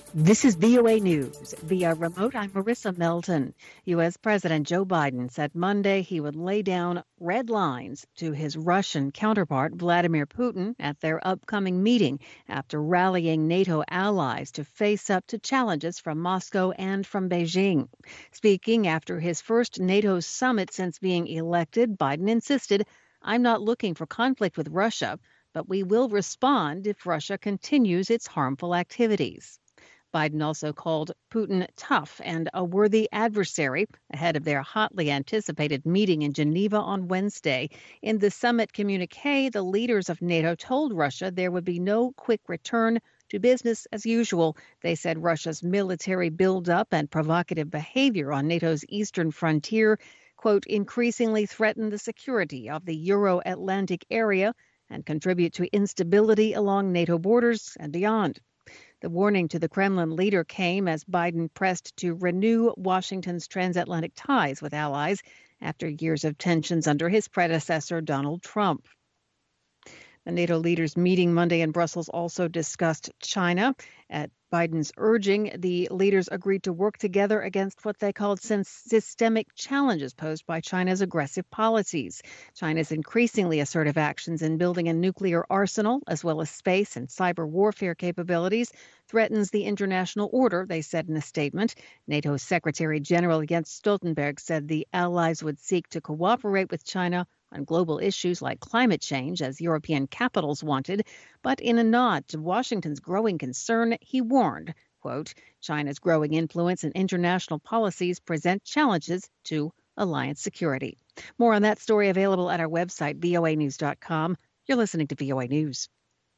This is VOA News. Via remote, I'm Marissa Melton. U.S. President Joe Biden said Monday he would lay down red lines to his Russian counterpart, Vladimir Putin, at their upcoming meeting after rallying NATO allies to face up to challenges from Moscow and from Beijing. Speaking after his first NATO summit since being elected, Biden insisted, "I'm not looking for conflict with Russia, but we will respond if Russia continues its harmful activities." Biden also called Putin tough and a worthy adversary ahead of their hotly anticipated meeting in Geneva on Wednesday. In the summit communique, the leaders of NATO told Russia there would be no quick return to business as usual. They said Russia's military buildup and provocative behavior on NATO's eastern frontier, quote, increasingly threaten the security of the Euro-Atlantic area and contribute to instability along NATO borders and beyond. The warning to the Kremlin leader came as Biden pressed to renew Washington's transatlantic ties with allies after years of tensions under his predecessor, Donald Trump. The NATO leaders meeting Monday in Brussels also discussed China. At Biden's urging, the leaders agreed to work together against what they called systemic challenges posed by China's aggressive policies. China's increasingly assertive actions in building a nuclear arsenal, as well as space and cyber warfare capabilities, threatens the international order, they said in a statement. NATO Secretary General Jens Stoltenberg said the allies would seek to cooperate with China on global issues like climate change, as European capitals wanted. But in a nod to Washington's growing concern, he warned, quote, China's growing influence in international policies present challenges to alliance security. More on that story available at our website, voanews.com. You're listening to VOA News.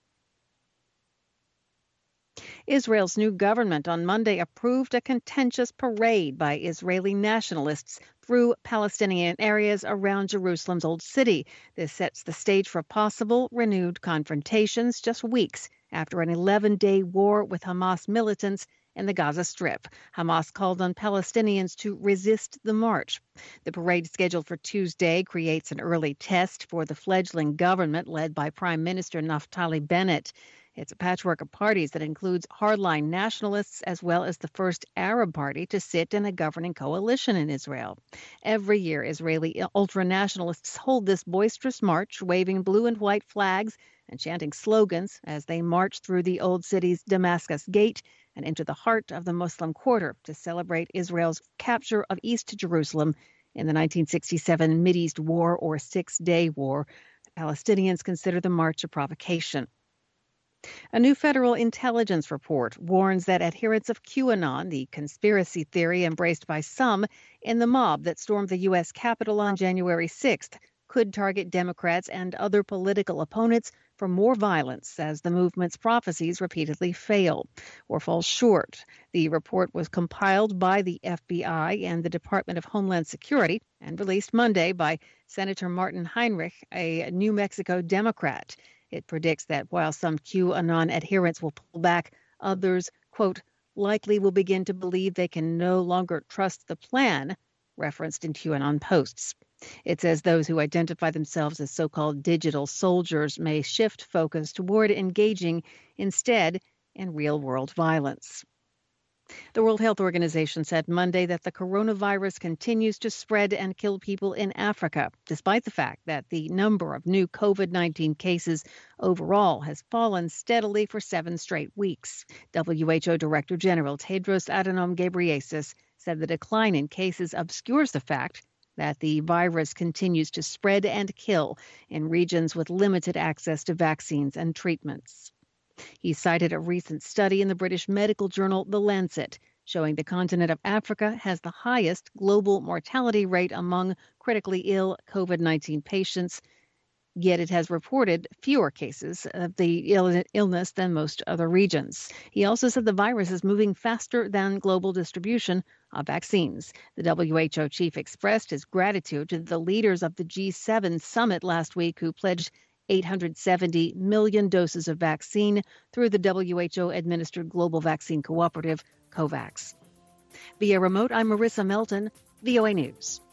Israel's new government on Monday approved a contentious parade by Israeli nationalists through Palestinian areas around Jerusalem's Old City. This sets the stage for possible renewed confrontations just weeks after an 11-day war with Hamas militants in the Gaza Strip. Hamas called on Palestinians to resist the march. The parade scheduled for Tuesday creates an early test for the fledgling government led by Prime Minister Naftali Bennett. It's a patchwork of parties that includes hardline nationalists as well as the first Arab party to sit in a governing coalition in Israel. Every year, Israeli ultra-nationalists hold this boisterous march, waving blue and white flags and chanting slogans as they march through the old city's Damascus Gate and into the heart of the Muslim Quarter to celebrate Israel's capture of East Jerusalem in the 1967 Mideast War or Six-Day War. Palestinians consider the march a provocation. A new federal intelligence report warns that adherents of QAnon, the conspiracy theory embraced by some in the mob that stormed the U.S. Capitol on January 6th, could target Democrats and other political opponents for more violence as the movement's prophecies repeatedly fail or fall short. The report was compiled by the FBI and the Department of Homeland Security and released Monday by Senator Martin Heinrich, a New Mexico Democrat. It predicts that while some QAnon adherents will pull back, others, quote, likely will begin to believe they can no longer trust the plan, referenced in QAnon posts. It says those who identify themselves as so-called digital soldiers may shift focus toward engaging instead in real-world violence. The World Health Organization said Monday that the coronavirus continues to spread and kill people in Africa, despite the fact that the number of new COVID-19 cases overall has fallen steadily for 7 straight weeks. WHO Director General Tedros Adhanom Ghebreyesus said the decline in cases obscures the fact that the virus continues to spread and kill in regions with limited access to vaccines and treatments. He cited a recent study in the British medical journal The Lancet, showing the continent of Africa has the highest global mortality rate among critically ill COVID-19 patients, yet it has reported fewer cases of the illness than most other regions. He also said the virus is moving faster than global distribution of vaccines. The WHO chief expressed his gratitude to the leaders of the G7 summit last week who pledged 870 million doses of vaccine through the WHO-administered global vaccine cooperative, COVAX. Via remote, I'm Marissa Melton, VOA News.